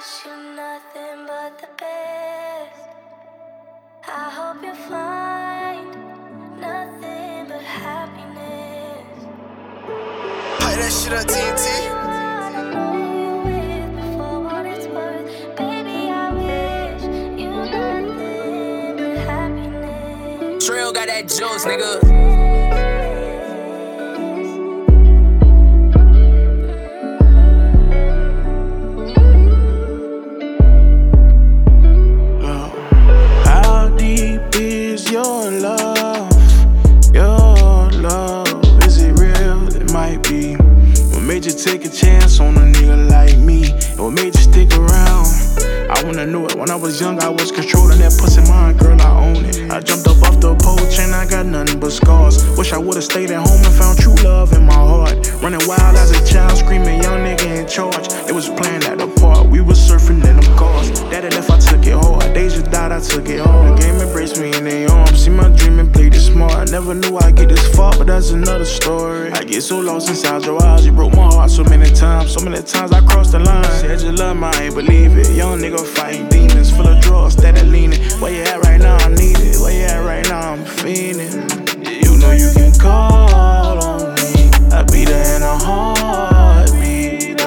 wish you nothing but the best. I hope you find nothing but happiness. Pipe that shit up, TNT. Trail got that juice, nigga. How deep is your love? Your love, is it real? It might be. What made you take a chance on a nigga like me? And what made you stick around? I wanna know it. When I was young, I was controlling that pussy mind, girl, I own it. I jumped up off the porch and I got nothing but scars. Wish I would've stayed at home and found true love in my heart. Running wild as a child, screaming young nigga in charge. They was playing at the park, we was surfing in them cars. Daddy left, I took it hard. They just died, I took it hard. The game embraced me in their arms. See my dream and played it smart. I never knew I'd get this far, but that's another story. I get so lost inside your eyes, you broke my heart so many times. So many times I crossed the line. Said you love me, I ain't believe it. Young nigga fighting demons, full of drugs, steady leaning. Where you at right now? I need it. Where you at right now? I'm feeling. You know you can call on me. I be there in a heartbeat.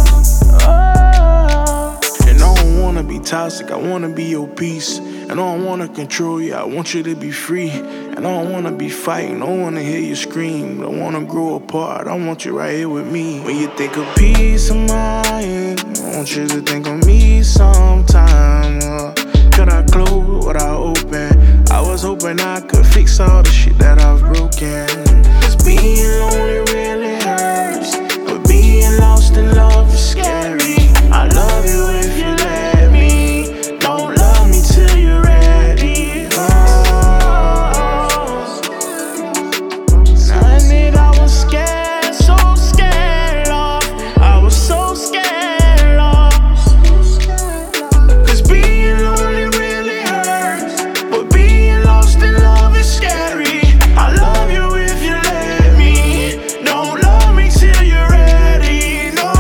And I don't wanna be toxic, I wanna be your peace. And I don't wanna control you, I want you to be free. And I don't wanna be fighting, I don't wanna hear you scream. I wanna grow apart, I want you right here with me. When you think of peace of mind, I want you to think of me sometime. Could I close what I open? I was hoping I could fix all the shit that I've broken. Cause being lonely really hurts, but being lost in love is scary. I love you if you let me, don't love me till you're ready. I admit I was scared, so scared lost. I was so scared lost. Cause being lonely really hurts, but being lost in love is scary. I love you if you let me, don't love me till you're ready. No.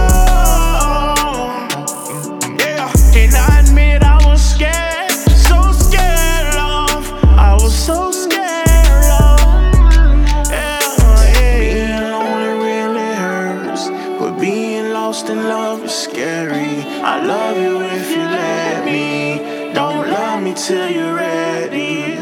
Yeah, and I admit I was scared, so scared lost. I was so scared lost. Yeah. Being lonely really hurts, but being lost in love is scary. I love you if you let me, don't love me till you're ready.